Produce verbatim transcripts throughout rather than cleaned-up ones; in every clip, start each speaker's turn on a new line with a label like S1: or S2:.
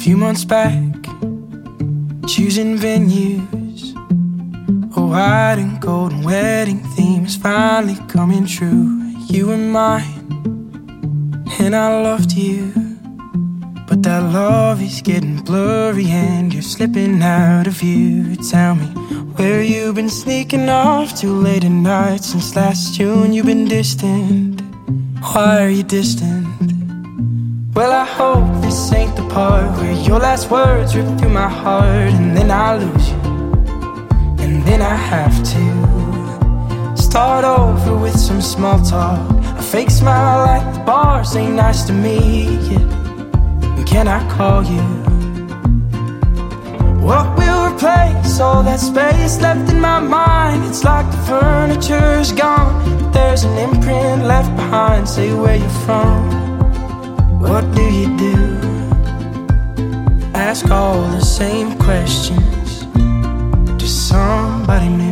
S1: few months back, choosing venues. A white and golden wedding theme is finally coming true. You were mine, and I loved you, but that love is getting blurry and you're slipping out of view. Tell me, where you been sneaking off to late at night since last June? You've been distant. Why are you distant? Well, I hope this ain't the part where your last words rip through my heart, and then I lose you, and then I have to start over with some small talk. A fake smile at the bar, say nice to meet you. And can I call you? What will replace all that space left in my mind? It's like the furniture's gone, but there's an imprint left behind. Say where you're from, what do you do? Ask all the same questions to somebody new.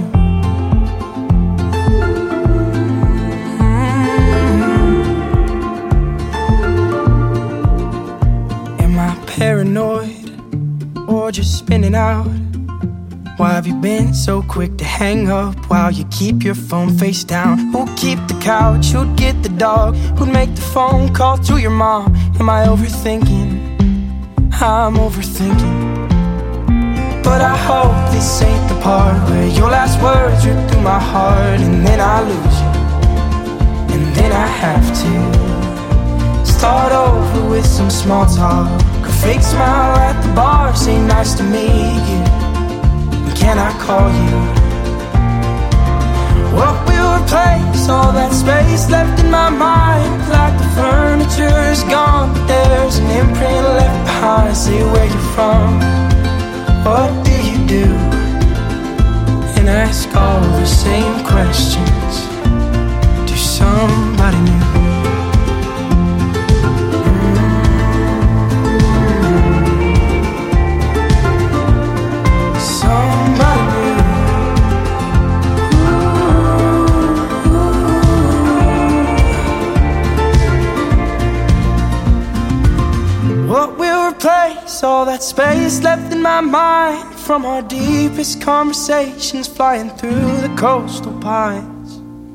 S1: Paranoid, or just spinning out? Why have you been so quick to hang up while you keep your phone face down? Who'll keep the couch? Who'd get the dog? Who'd make the phone call to your mom? Am I overthinking? I'm overthinking. But I hope this ain't the part where your last words rip through my heart, and then I lose you, and then I have to start over with some small talk. A fake smile at the bar, say nice to meet you. And can I call you? What will replace all that space left in my mind? Like the furniture's gone, but there's an imprint left behind. Say where you're from, what do you do? And ask all the same questions to somebody new. What will replace all that space left in my mind from our deepest conversations flying through the coastal pines?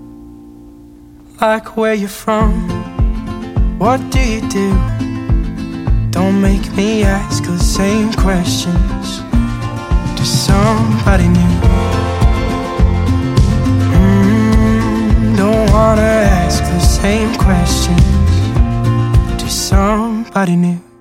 S1: Like where you're from, what do you do? Don't make me ask the same questions to somebody new. mm, Don't wanna ask the same questions to somebody new.